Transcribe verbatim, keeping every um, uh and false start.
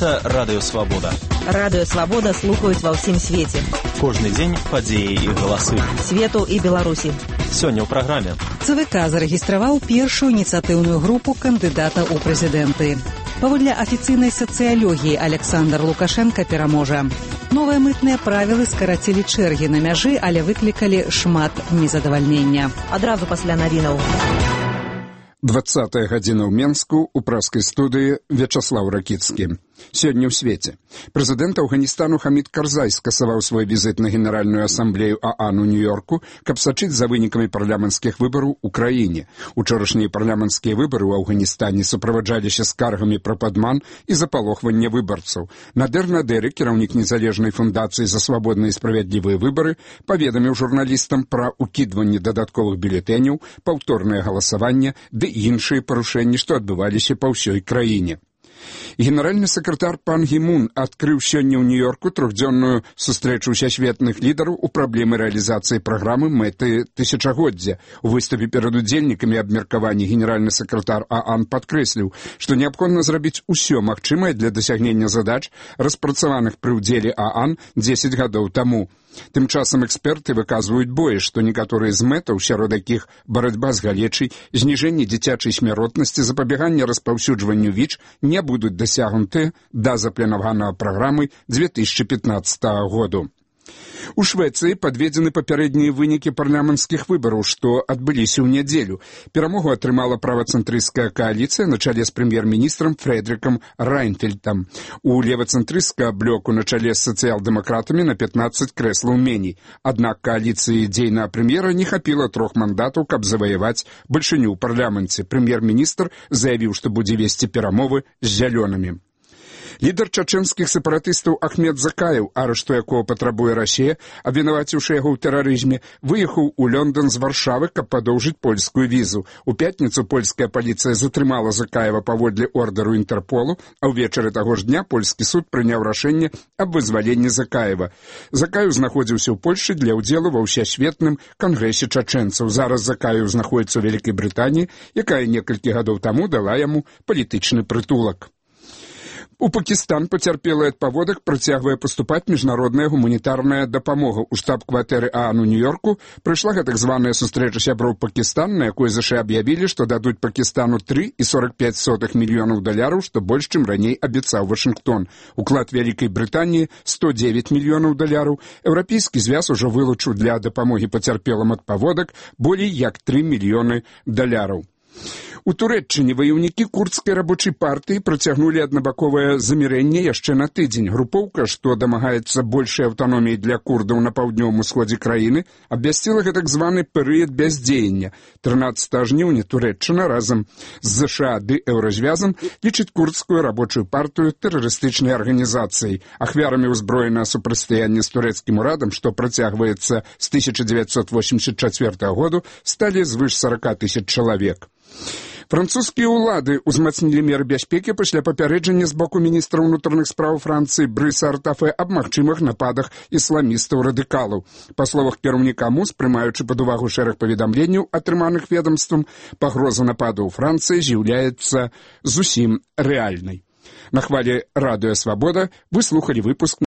Гэта Радыё Свабода. Радыё Свабода слухаюць ва ўсім свеце. Кожны дзень падзеі і галасы. Свету і Беларусі. Сёння ў праграме. ЦВК зарэгістраваў першую ініцыятыўную групу кандыдата ў прэзідэнты. Паводле афіцыйнай сацыялогіі Александр Лукашенко пераможа. Новыя мытныя правілы скарацілі чэргі на мяжы, але выклікалі шмат незадавальнення. Адразу пасля навінаў. двадцатая гадзіна ў Менску, у праскай студыі Вячаслаў Ракіцкі. Сёння ў свеце. Прэзідэнт Афганістану Хамід Карзай скасаваў свой візіт на Генеральную асамблею ААН у Нью-Йорку, каб сачыць за вынікамі парламенцкіх выбараў у краіне. Учорашнія парламенцкія выбары ў Афганістане суправаджаліся скаргамі пра падман і запалохванне выбарцаў. Надэр Надэры, кіраўнік незалежнай фундацыі за свабодныя і справядлівыя выбары, паведаміў журналістам пра ўкідванне дадатковых бюлетэняў, паўторнае галасаванне ды іншыя парушэнні, што адбываліся па ўсёй краіне. Генеральны сакратар Пан Гі Мун адкрыў сёння ў Нью-Йорку трохдзённую сустрэчу сусветных лідараў у праблемы рэалізацыі праграмы мэты тысячагоддзя. У выступе перад удзельнікамі абмеркавання генеральны сакратар ААН падкрэсліў, што неабходна зрабіць усё магчымае для дасягнення задач, распрацаваных пры ўдзеле ААН дзесяць гадоў таму. Тым часам эксперты выказваюць бое, што некаторыя з мэтаў, сярод якіх барацьба з галечай, зніжэнне дзіцячай смяротнасці, запабяганне распаўсюджванню ВІЧ, не будуць дасягнуты да запланаванага праграмы две тысячы пятнадцатага году. У Швецыі падведзены папярэднія вынікі парламенцкіх выбараў, што адбыліся ў нядзелю. Перамогу атрымала правацэнтрысцкая кааліцыя на чале з прэм'ер-міністрам Фрэдрыкам Райнфельдам. У левацэнтрысцкага блоку на чале з сацыял-дэмакратамі на пятнаццаць крэслаў меней. Аднак кааліцыі дзейнага прэм'ера не хапіла трох мандатаў, каб заваяваць бальшыню ў парламенце. Прэм'ер-міністр заявіў, што будзе весці перамовы з зялёнымі. Лідар чачэнскіх сепаратыстаў Ахмед Закаеў, арышту якого патрабуе Расія, абвінаваціўшы яго ў тэрарызме, выехаў у Лондон з Варшавы, каб падоўжыць польскую візу. У пятніцу польская паліцыя затрымала Закаева паводле ордеру Інтэрполу, а ўвечары таго ж дня польскі суд прыняў рашэнне аб вызваленні Закаева. Закаеў знаходзіўся ў Польшчы для ўдзелу ва ўсесветным кангрэсе чачэнцаў. Зараз Закаеў знаходзіцца ў Вялікай Брытаніі, якая некалькі гадоў таму дала яму палітычны прытулак. У Пакістан пацярпелы ад паводак працягвае паступаць міжнародная гуманітарная дапамога. У штаб-кватэры ААН у Нью-Йорку прыйшла гэтак званая сустрэча сяброў Пакістана, на якой ЗША аб'явілі, што дадуць Пакістану тры і сорок пяць сотых мільёнаў даляраў, што больш, чым раней абяцаў Вашынгтон. Уклад Вялікай Брытаніі сто дзевяць мільёнаў даляраў. Еўрапейскі звяз ужо вылучыў для дапамогі пацярпелым ад паводак болей як тры мільёны даляраў. У Турэччыне ваяўнікі курдскай рабочай партыі працягнулі аднабаковае замірэнне яшчэ на тыдзень. Групоўка, што дамагаецца большай аўтаноміі для курдаў на паўднёвым усходзе краіны, абвясціла гэтак званы перыяд бяздзеяння. трынаццатага жніўня Турэччына разам з ЗША ды Еўразвязам лічыць курдскую рабочую партыю тэрарыстычнай арганізацыяй. Ахвярамі ўзброенага супрацьстаяння з турэцкім урадам, што працягваецца з тысяча дзевяцьсот восемьдесят чацвёртага году, сталі звыш сорок тысяч чалавек. Французскія ўлады ўзмацнілі меры бяспекі пасля папярэджання з боку міністра ўнутраных спраў Францыі Брыса Артафе аб магчымых нападах ісламістаў-радыкалаў. Па словах кіраўніка МУЗ, прымаючы пад увагу шэраг паведамленняў, атрыманых ведамствам, пагроза нападу ў Францыі з'яўляецца зусім рэальнай. На хвалі Радыё Свабода вы слухалі выпуск